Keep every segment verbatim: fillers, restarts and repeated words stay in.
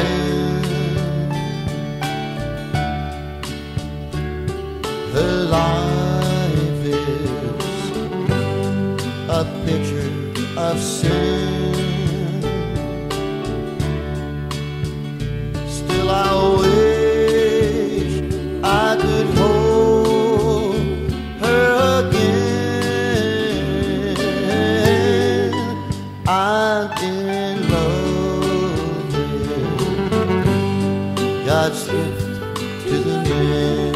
Her life is a picture of sin. Still I wish I could hold her again. I'm in love with God's gift to the man.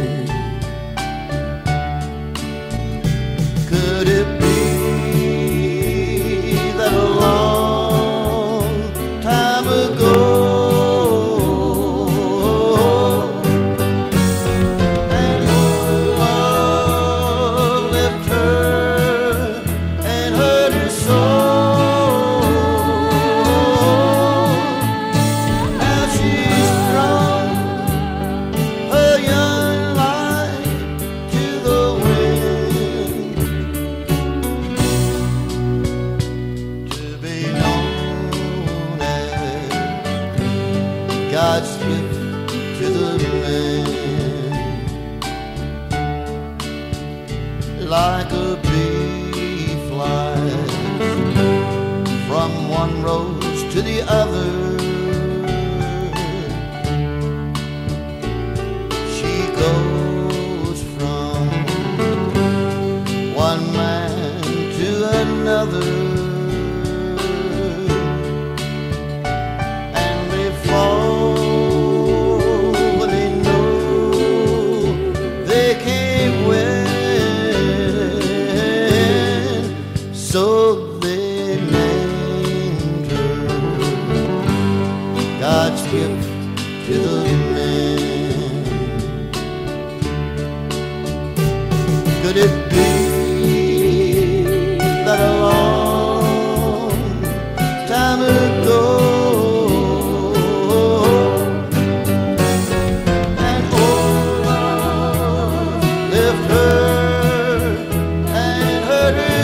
Could it be that a long time ago and love left her and hurt her soul? Now she's thrown her young life to the wind, to be known as God's gift to the man. Like a bee flies from one rose to the other, she goes from one man to another, and they fall when they know they can't win, so they named her God's gift to the man. Could it be that a long time ago an old love left her and hurt her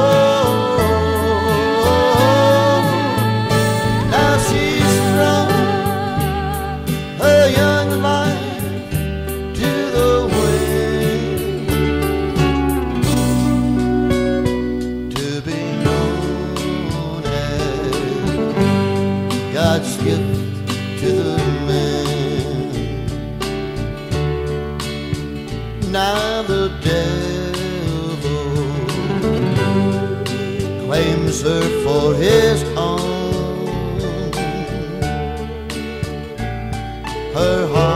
soul? Now she's thrown her young life to the wind, to be known as God's gift to the man. Now the devil claims her for his own. Her heart